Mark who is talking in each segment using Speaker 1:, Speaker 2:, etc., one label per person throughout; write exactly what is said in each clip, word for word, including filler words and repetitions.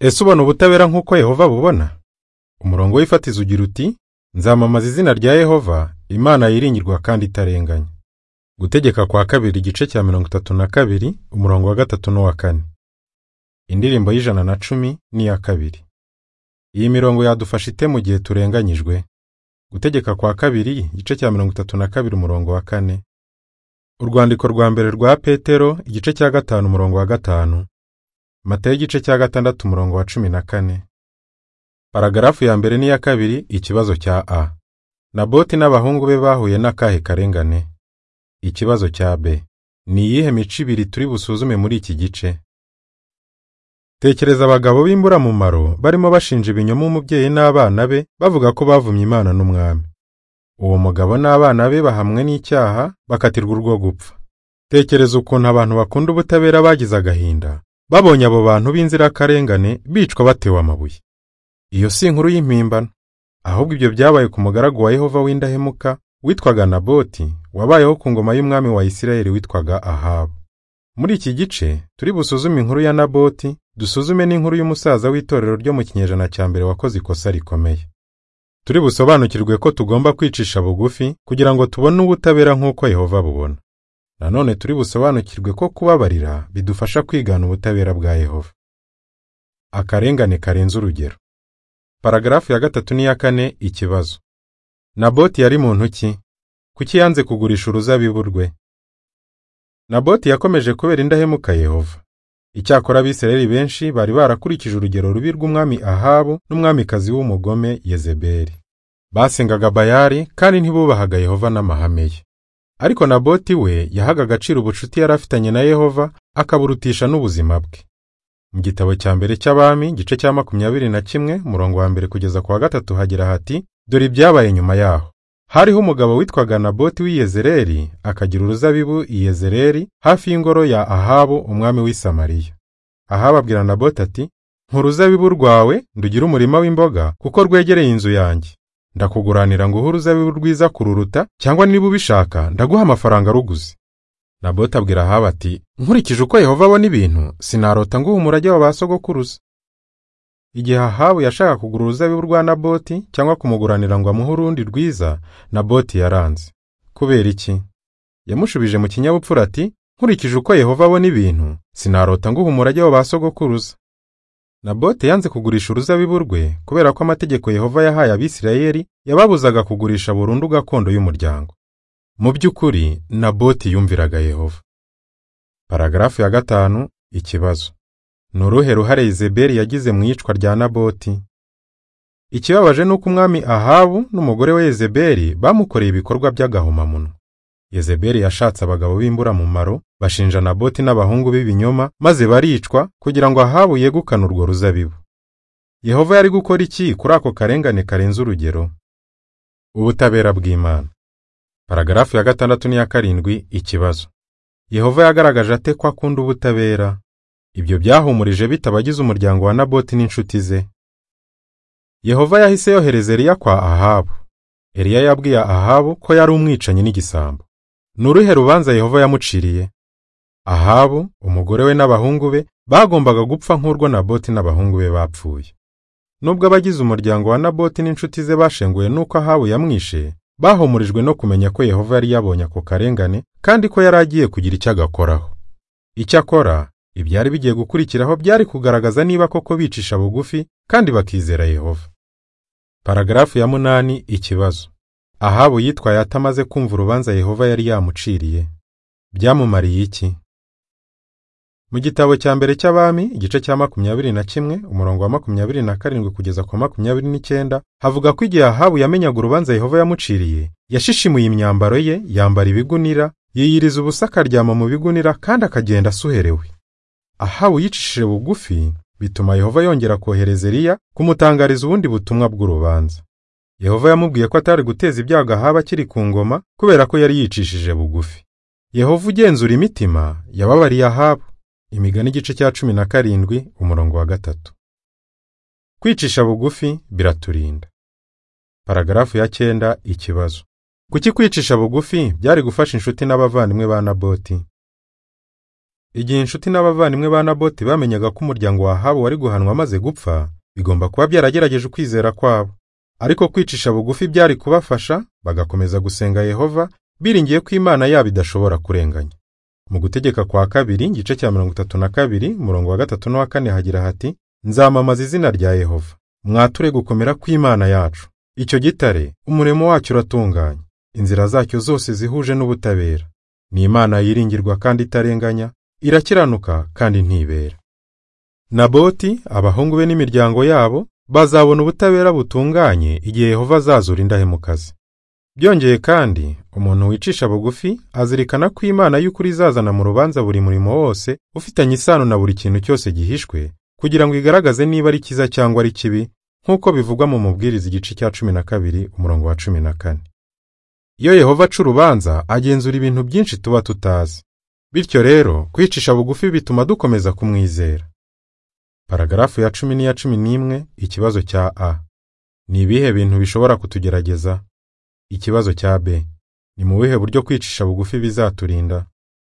Speaker 1: Ese ubona ubutabera nk'uko Yehova bubona? Umurongo w'ifatizo ugira uti, nzamamaza izina rya Yehova, Imana yiringirwa kandi itarenganya. Gutegeka kwa kabiri igice cya mirongo itatu na kabiri, umurongo wa gatatu n'uwa kane. Indirimbo y'ijana na cumi n'iya kabiri. Iyi mirongo yadufasha ite mu gihe turenganyijwe? Gutegeka kwa kabiri igice cya mirongo itatu na kabiri, umurongo wa kane. Urwandiko rwa mbere rwa Petero igice cya gatanu, umurongo wa gatanu. Mateyo igice cya gatandatu, umurongo wa cumi na kane. Paragarafu ya mbere n'iya kabiri, ikibazo cya A. Naboti n'abahungu be bahuye n'akahe karengane? Ikibazo cya B. Ni iyihe mico ibiri turi busuzume muri iki gice? Tekereza abagabo b'imburamumaro barimo bashinja ibinyoma umubyeyi n'abana be, bavuga ko bavumye Imana n'umwami. Uwo mugabo n'abana be bahamwe n'icyaha, bakatirwa urwo gupfa. Tekereza ukuntu abantu bakunda ubutabera bagize agahinda babonye abo bantu b'inzirakarengane bicwa batewe amabuye. Iyo si inkuru y'impimbano, ahubwo ibyo byabaye ku mugaragu wa Yehova w'indahemuka witwaga Naboti, wabayeho ku ngoma y'umwami wa Isirayeli witwaga Ahabu. Muri iki gice turi busuzume inkuru ya Naboti, dusuzume n'inkuru y'umusaza w'itorero ryo mu kinyejana cya mbere wakoze ikosa rikomeye. Turi busobanukirwe ko tugomba kwicisha bugufi kugira ngo tubone ubutabera nk'uko Yehova bubona. Nanone turi busobanukirwe ko kubabarira bidufasha kwigana ubutabera bwa Yehova. Akarengane karenze urugero. Paragarafu ya gatatu n'iya kane, ikibazo. Naboti yari muntu ki? Kuki yanze kugurisha uruzabibu rwe? Naboti yakomeje kubera indahemuka Yehova. Icyakora Abisirayeli benshi bari barakurikije urugero rubi rw'umwami Ahabu n'umwamikazi w'umugome Yezebeli. Basengaga Bayali kandi ntibubahaga Yehova n'amahame ye. Ariko Naboti we yahaga agaciro ubucuti yari afitanye na Yehova, akaburutisha n'ubuzima bwe. Mu gitabo cya mbere cy'Abami igice cya makumyabiri na kimwe, umurongo wa mbere kugeza ku wa gatatu hagira hati, dore ibyabaye nyuma yaho. Hariho umugabo witwaga Naboti w'i Yezereli, akagira uruzabibu i Yezereli hafi y'ingoro ya Ahabu umwami w'i Samariya. Ahabu abwira Naboti ati, nk'uruzabibu rwawe ndugira umurima w'imboga kuko rwegereye inzu yanjye. Ndakuguranira ngo uhe uruzabibu rwiza kururuta, cyangwa niba ubishaka ndaguha amafaranga ruguze. Naboti abwira Ahabu ati, nkurikije uko Yehova abona ibintu, sinarota nguha umurage wa ba sogokuruza. Igihe Ahabu yashaka kugura uruzabibu rwa Naboti cyangwa kumuguranira ngo amuhe urundi rwiza, Naboti yaranze. Kubera iki? Yamushubije mu kinyabupfura ati, nkurikije uko Yehova abona ibintu, sinarota nguha umurage wa ba sogokuruza. Naboti yanze kugurisha uruzabibu rwe kubera ko amategeko Yehova yahaye Abisirayeli yababuzaga kugurisha burundu gakondo y'umuryango. Mu by'ukuri Naboti yumviraga Yehova. Paragarafu ya gatanu, ikibazo. Ni uruhe ruhare Yezebeli yagize mu iyicwa rya Naboti? Ikibabaje nuko umwami Ahabu n'umugore we Yezebeli bamukoreye ibikorwa by'agahomamunwa. Yezebeli yashatse abagabo b'imburamumaro bashinja Naboti n'abahungu b'ibinyoma, maze baricwa kugira ngo Ahabu yegukane urwo ruzabibu. Yehova yari gukora iki kuri ako karengane karenze urugero? Ubutabera bw'Imana. Paragarafu ya gatandatu n'iya karindwi, ikibazo. Yehova yagaragaje ate ko akunda ubutabera? Ibyo byahumurije bitabagize umuryango wa Naboti n'inshuti ze. Yehova yahise yohereza Eliya kwa Ahabu. Eliya yabwiye Ahabu ko yari umwicanyi n'igisambo. Ni uruhe rubanza Yehova yamuciriye? Ahabu, umugore we n'abahungu be bagombaga gupfa nk'urwo Naboti n'abahungu be bapfuye. Nubwo abagize umuryango wa Naboti n'inshuti ze bashenguye nuko Ahabu yamwishe, bahumurijwe no kumenya ko Yehova yari yabonye ako karengane kandi ko yari agiye kugira icyo agakoraho. Icyakora ibyari bigiye gukurikiraho byari kugaragaza niba koko bicisha bugufi kandi bakizera Yehova. Paragarafu ya munani, ikibazo. Ahabu yitwaye atamaze kumva urubanza Yehova yari yamuciriye. Byamumariye iki? Mu gitabo cya mbere cy'Abami igice cya makumyabiri na kimwe, umurongo wa makumyabiri na karindwi kugeza ku makumyabiri n'icyenda, havuga ko igihe Ahabu yamenyaga urubanza Yehova yamuciriye, yashishimuye imyambaro ye, yambara ibigunira, yiyiriza ubusa akaryama mu bigunira kandi akagenda asuherewe. Ahabu yicishije bugufi, bituma Yehova yongera kohereza Eliya kumutangariza ubundi butumwa bw'urubanza. Yehova yamubwiye ko atari guteza ibyago Ahabu akiri ku ngoma kubera ko yari yicishije bugufi. Yehova ugenzura imitima yababariye Ahabu. Imigani igice cya cumi na karindwi, umurongo wa gatatu. Kwicisha bugufi biraturinda. Paragarafu ya cyenda, ikibazo. Kuki kwicisha bugufi byari gufasha inshuti n'abavandimwe ba Naboti? Igihe inshuti n'abavandimwe ba Naboti bamenyaga ko umuryango wa Ahabu wari guhanwa amaze gupfa, bigomba kuba byaragerageje ukwizera kwabo. Ariko kwicisha bugufi byari kubafasha, bagakomeza gusenga Yehova, biringiye ko Imana yabo idashobora kurenganya. Mu gutegeka kwa kabiri, igice cya mirongo itatu na kabiri, umurongo wa gatatu n'uwa kane hagira hati, nzamamaza izina rya Yehova, mwature gukomera kw'Imana yacu. Icyo gitare, umurimo wacyo uratunganye, inzira zacyo zose zihuje n'ubutabera. Ni Imana yiringirwa kandi itarenganya, irakiranuka kandi ntibera. Naboti, abahungu be n'imiryango yabo bazabona ubutabera butunganye igihe Yehova azazura indahemuka ze. Byongeye kandi, umuntu wicisha bugufi azirikana ko Imana y'ukuri izazana mu rubanza buri murimo wose ufitanye isano na buri kintu cyose gihishwe, kugira ngo igaragaze niba ari cyiza cyangwa ari kibi, nk'uko bivugwa mu Mubwiriza igice cya cumi na kabiri umurongo wa cumi na kane. Iyo Yehova aca urubanza, agenzura ibintu byinshi tuba tutazi. Bityo rero, kwicisha bugufi bituma dukomeza kumwizera. Paragarafu ya cumi n'iya cumi n'imwe, ikibazo cya A. Ni ibihe bintu bishobora kutugerageza? Ikibazo cya B. Ni mu bihe buryo kwicisha bugufi bizaturinda?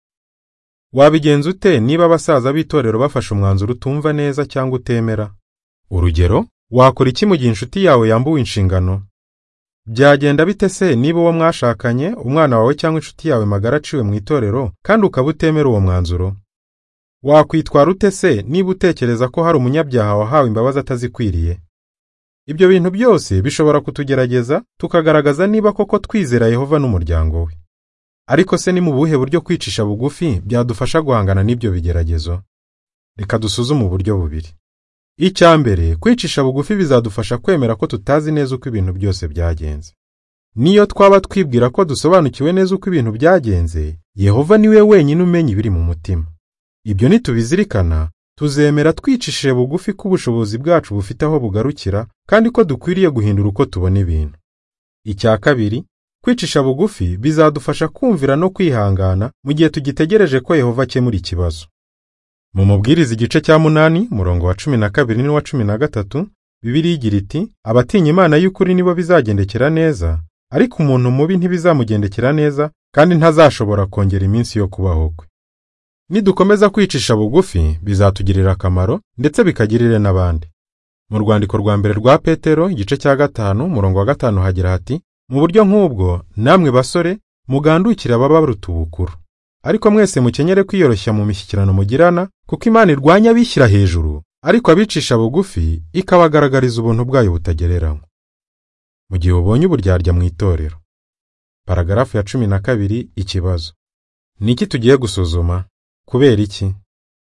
Speaker 1: Wabigenza ute niba abasaza b'itorero bafashe umwanzuro utumva neza cyangwa utemera? Urugero, wakora iki mu gihe inshuti yawe yambuwe inshingano? Byagenda bite se niba uwo mwashakanye, umwana wawe cyangwa inshuti yawe magara aciwe mu itorero kandi ukaba utemera uwo mwanzuro? Wakwitwara ute se niba utekereza ko hari umunyabyaha wahawe imbabazi atazikwiriye? Ibyo bintu byose bishobora kutugerageza, tukagaragaza niba koko twizera Yehova n'umuryango we. Ariko se ni mu buhe buryo kwicisha bugufi byadufasha guhangana n'ibyo bigeragezo? Reka dusuzume uburyo bubiri. Icya mbere, kwicisha bugufi bizadufasha kwemera ko tutazi neza uko ibintu byose byagenze. Niyo twaba twibwira ko dusobanukiwe neza uko ibintu byagenze, Yehova niwe wenyine umenya ibiri mu mutima. Ibyo nitubizirikana, tuzemera twicishije bugufi ko ubushobozi bwacu bufite aho bugarukira, kandi ko dukwiriye guhindura uko tubona ibintu. Icya kabiri, kwicisha bugufi bizadufasha kumvira no kwihangana mu gihe tugitegereje ko Yehova akemura ikibazo. Mu Mubwiriza igice cya munani, murongo wa cumi na kabiri n'uwa cumi na gatatu, Bibiliya igira iti, abatinya Imana y'ukuri nibo bizagendekera neza, ariko umuntu mubi ntibizamugendekera neza, kandi ntazashobora kongera iminsi yo kubaho kwe. Nidukomeza kwicisha bugufi, bizatugirira akamaro, ndetse bikagirire n'abandi. Mu rwandiko rwa mbere rwa Petero, igice cya gatanu, umurongo wa gatanu hagira hati, mu buryo nk'ubwo, namwe basore, mugandukira ababa baruta ubukuru. Ariko mwese mukenyere kwiyoroshya mu mishyikirano mugirana, kuko Imana irwanya abishyira hejuru, ariko abicisha bugufi ikabagaragariza ubuntu bwayo butagereranywa. Mu gihe ubonye uburyarya mu itorero. Paragarafu ya cumi na kabiri, ikibazo. Niki tugiye gusuzuma? Kubera iki?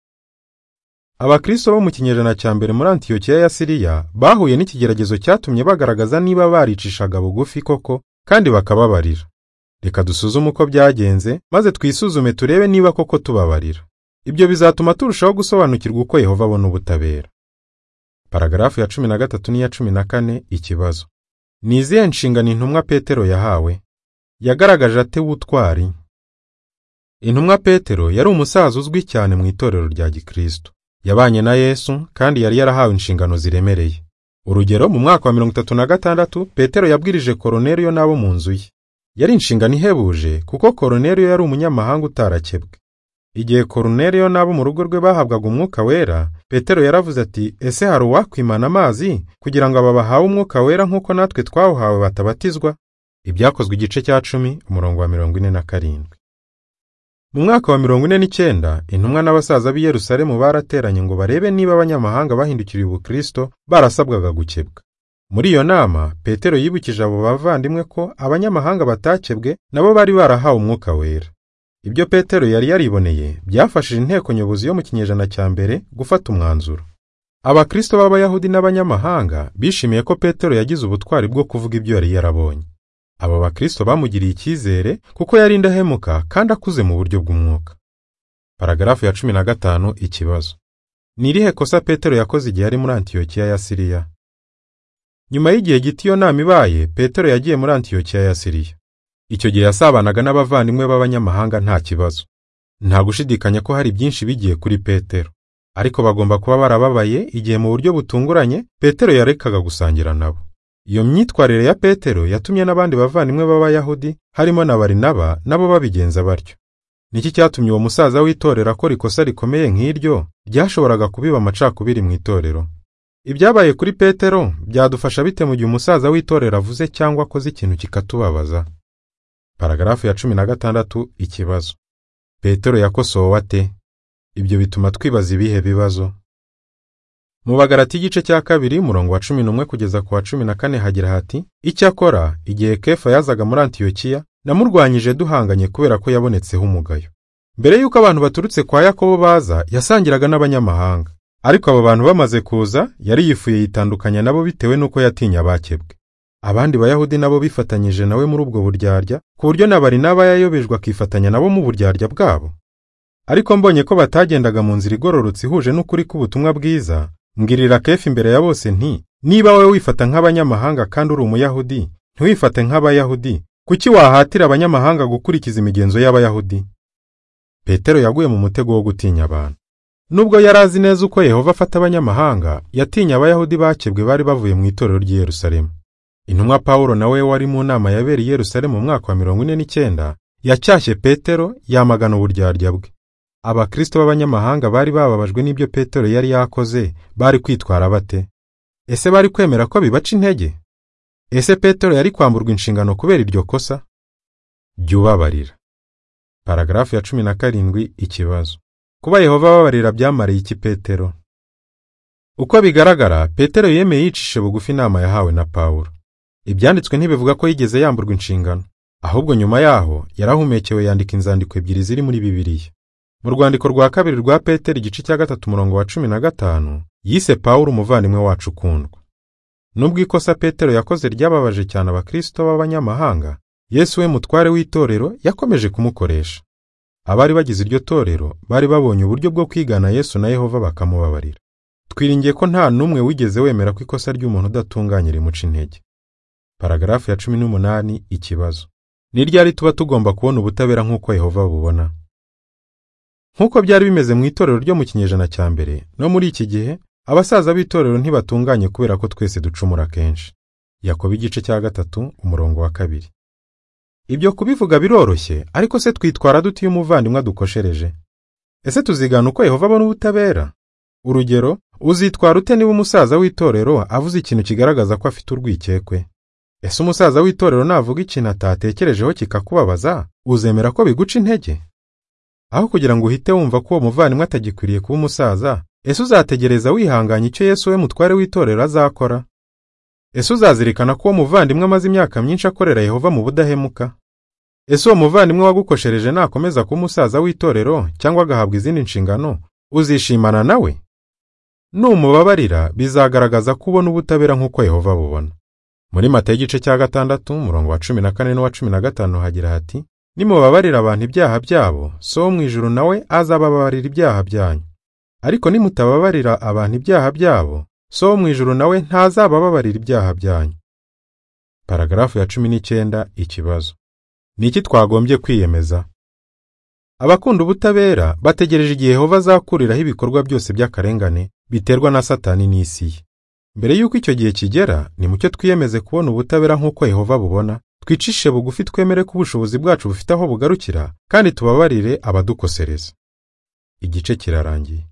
Speaker 1: Abakristo bo mu kinyejana cya mbere muri Antiyokiya ya Siriya bahuye n'ikigeragezo cyatumye bagaragaza niba baricishaga bugufi koko kandi bakababarira. Reka dusuzume uko byagenze, maze twisuzume turebe niba koko tubabarira. Ibyo bizatuma turushaho gusobanukirwa uko Yehova abona ubutabera. Paragarafu ya cumi na gatatu n'iya cumi na kane, ikibazo. Ni izihe nshingano intumwa Petero yahawe? Yagaragaje ate ubutwari? Intumwa Petero yari umusaza uzwi cyane mu itorero rya Gikristo. Yabanye na Yesu kandi yari yarahawe inshingano ziremereye. Urugero, mu mwaka wa mirongo itatu na gatandatu, Petero yabwirije Koroneliyo n'abo mu nzu ye. Yari inshingano ihebuje kuko Koroneliyo yari umunyamahanga utarakebwe. Igihe Koroneliyo n'abo mu rugo rwe bahabwaga umwuka wera, Petero yaravuze ati, ese hari uwakwimana amazi kugira ngo aba bahawe umwuka wera nk'uko natwe twawuhawe batabatizwa? Ibyakozwe igice cya cumi, umurongo wa mirongo ine na karindwi. Mu mwaka wa mirongo ine n'icyenda, intumwa n'abasaza b'i Yerusalemu barateranye ngo barebe niba abanyamahanga bahindukiriye ubukristo barasabwaga gukebwa. Muri iyo nama, Petero yibukije abo bavandimwe ko abanyamahanga batakebwe nabo bari barahawe umwuka wera. Ibyo Petero yari yariboneye byafashije inteko nyobozi yo mu kinyejana cya mbere gufata umwanzuro. Abakristo b'Abayahudi n'abanyamahanga bishimiye ko Petero yagize ubutwari bwo kuvuga ibyo yari yarabonye. Aba bakristo bamugiriye icyizere kuko yari indahemuka kandi akuze mu buryo bw'umwuka. Paragarafu ya cumi na gatanu, ikibazo. Ni irihe kosa Petero yakoze igihe ari muri Antiyokiya ya Siriya? Nyuma y'igihe gito iyo nama ibaye, Petero yagiye muri Antiyokiya ya Siriya. Icyo gihe yasabanaga n'abavandimwe b'abanyamahanga nta kibazo. Nta gushidikanya ko hari byinshi bigiye kuri Petero. Ariko bagomba kuba barababaye igihe mu buryo butunguranye Petero yarekaga gusangira nabo. Iyo myitwarire ya Petero yatumye n'abandi bavandimwe b'Abayahudi harimo na Barinaba nabo babigenza batyo. Niki cyatumye uwo musaza w'itorero akora ikosa rikomeye nk'iryo ryashoboraga kubiba amacakubiri mu itorero? Ibyabaye kuri Petero byadufasha bite mu gihe umusaza w'itorero avuze cyangwa akoze ikintu kikatubabaza? Paragrafu ya cumi na gatandatu. Ikibazo: Petero yakosowe ate? Ibyo bituma twibaza ibihe bibazo? Mu Bagalati igice cya kabiri murongo wa cumi n'umwe kugeza ku wa cumi na kane hagira hati: Icyakora igihe Kefa yazaga muri Antiyokiya, namurwanyije duhanganye kubera ko yabonetseho umugayo. Mbere yuko abantu baturutse kwa Yakobo baza, yasangiraga n'abanyamahanga. Ariko abo bantu bamaze kuza, yari yifuye yitandukanya nabo bitewe nuko yatinya bakebwe. Abandi bayahudi nabo bifatanyije nawe muri ubwo buryarya, ku buryo na Barinaba yayobejwe akifatanya nabo mu buryarya bwabo. Ariko mbonye ko batagendaga mu nzira igororotse ihuje n'ukuri k'ubutumwa bwiza, mbwirira Kefa imbere ya bose nti: niba wowe wifata nk'abanyamahanga kandi uri umuyahudi, ntiwifate nk'abayahudi, kuki wahatira abanyamahanga gukurikiza imigenzo y'abayahudi? Petero yaguye mu mutego wo gutinya abantu. Nubwo yarazi neza uko Yehova afata abanyamahanga, yatinya abayahudi bakebwe bari bavuye mu itorero ry'i Yerusalemu. Intumwa Pawulo nawe wari mu nama yabereye i Yerusalemu mu mwaka wa mirongo ine n'icyenda, yacyashye Petero yamagana uburyarya bwe. Abakristo b'abanyamahanga bari bababajwe n'ibyo Petero yari yakoze, bari kwitwara bate? Ese bari kwemera ko bibaca intege? Ese Petero yari kwamburwa inshingano kubera iryo kosa? Jyubabarira. Paragrafu ya cumi na karindwi. Ikibazo: Kuba Yehova ababarira byamariye iki Petero? Uko bigaragara, Petero yemeye yicishe bugufi inama yahawe na Pawulo. Ibyanditswe ntibivuga ko yigeze yamburwa inshingano, ahubwo nyuma yaho yarahumekewe yandika inzandiko ebyiri ziri muri Bibiliya. Mu rwandiko rwa kabiri rwa Petero igice cya gatatu murongo wa cumi na gatanu, yise Pawulo umuvandimwe wacu ukundwa. Nubwo ikosa Petero yakoze ryababaje cyane abakristo b'abanyamahanga, Yesu we mutware w'itorero yakomeje kumukoresha. Abari bagize iryo torero bari babonye uburyo bwo kwigana Yesu na Yehova bakamubabarira. Twiringiye ko nta numwe wigeze wemera ko ikosa ry'umuntu udatunganye rimuca intege. Paragrafu ya cumi n'umunani. Ikibazo: Ni ryari tuba tugomba kubona ubutabera nk'uko Yehova bubona? Nk'uko byari bimeze mu itorero ryo mu kinyejana cya mbere, no muri iki gihe abasaza b'itorero ntibatunganye kubera ko twese ducumura kenshi. Yakobo igice cya gatatu umurongo wa kabiri. Ibyo kubivuga biroroshye, ariko se twitwara dute iyo umuvandimwe adukoshereje? Ese tuzigana uko Yehova abona ubutabera? Urugero, uzitwara ute niba umusaza w'itorero avuze ikintu kigaragaza ko afite urwikekwe? Ese umusaza w'itorero navuga ikintu atatekerejeho kikakubabaza, uzemera ko biguca intege? Aho kugira ngo uhite wumva ko uwo muvandimwe atagikwiriye kuba umusaza, ese uzategereza wihanganye icyo Yesu we mutware w'itorero azakora? Ese uzazirikana ko uwo muvandimwe amaze imyaka myinshi akorera Yehova mu budahemuka? Ese uwo muvandimwe wagukoshereje nakomeza kuba umusaza w'itorero cyangwa agahabwa izindi nshingano, uzishimana nawe? Numubabarira bizagaragaza ko ubona ubutabera nk'uko Yehova bubona. Muri Matayo igice cya gatandatu umurongo wa cumi na kane n'uwa cumi na gatanu hagira hati: Nimubabarira abantu ibyaha byabo, so wo mu ijuru nawe azababarira ibyaha byanyu. Ariko nimutababarira abantu ibyaha byabo, so wo mu ijuru nawe ntazababarira ibyaha byanyu. Paragrafu ya cumi n'icyenda. Ikibazo: Niki twagombye kwiyemeza? Abakunda ubutabera bategereje igihe Yehova azakuriraho ibikorwa byose by'akarengane biterwa na Satani n'isi ye. Mbere yuko icyo gihe kigera, ni mucyo twiyemeze kubona ubutabera nk'uko Yehova bubona, twicishe bugufi twemere ko ubushobozi bwacu bufite aho bugarukira, kandi tubabarire abadukosereza. Igice kirarangiye.